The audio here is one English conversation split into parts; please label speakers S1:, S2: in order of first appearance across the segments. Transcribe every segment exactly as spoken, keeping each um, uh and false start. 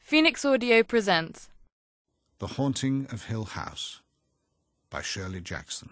S1: Phoenix Audio presents
S2: The Haunting of Hill House by Shirley Jackson.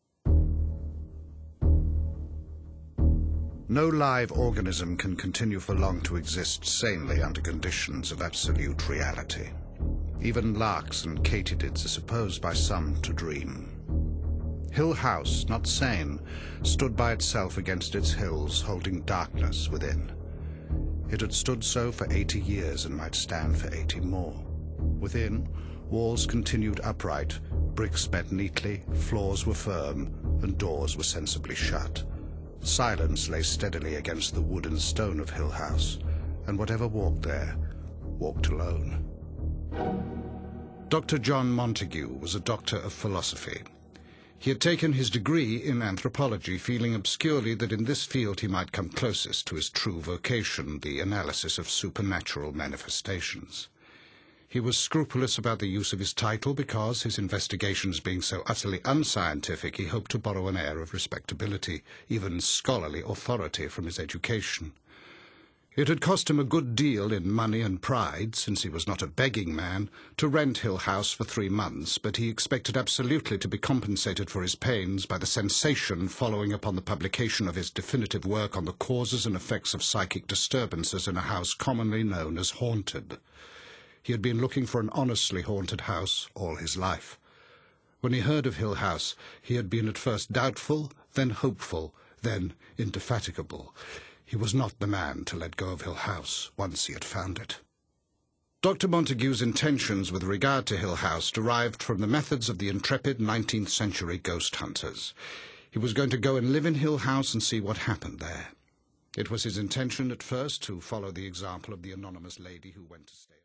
S2: No live organism can continue for long to exist sanely under conditions of absolute reality. Even larks and katydids are supposed by some to dream. Hill House, not sane, stood by itself against its hills, holding darkness within. It had stood so for eighty years and might stand for eighty more. Within, walls continued upright, bricks bent neatly, floors were firm, and doors were sensibly shut. Silence lay steadily against the wood and stone of Hill House, and whatever walked there, walked alone. Doctor John Montague was a doctor of philosophy. He had taken his degree in anthropology, feeling obscurely that in this field he might come closest to his true vocation, the analysis of supernatural manifestations. He was scrupulous about the use of his title because, his investigations being so utterly unscientific, he hoped to borrow an air of respectability, even scholarly authority, from his education. It had cost him a good deal in money and pride, since he was not a begging man, to rent Hill House for three months, but he expected absolutely to be compensated for his pains by the sensation following upon the publication of his definitive work on the causes and effects of psychic disturbances in a house commonly known as haunted. He had been looking for an honestly haunted house all his life. When he heard of Hill House, he had been at first doubtful, then hopeful, then indefatigable. He was not the man to let go of Hill House once he had found it. Doctor Montague's intentions with regard to Hill House derived from the methods of the intrepid nineteenth century ghost hunters. He was going to go and live in Hill House and see what happened there. It was his intention at first to follow the example of the anonymous lady who went to stay.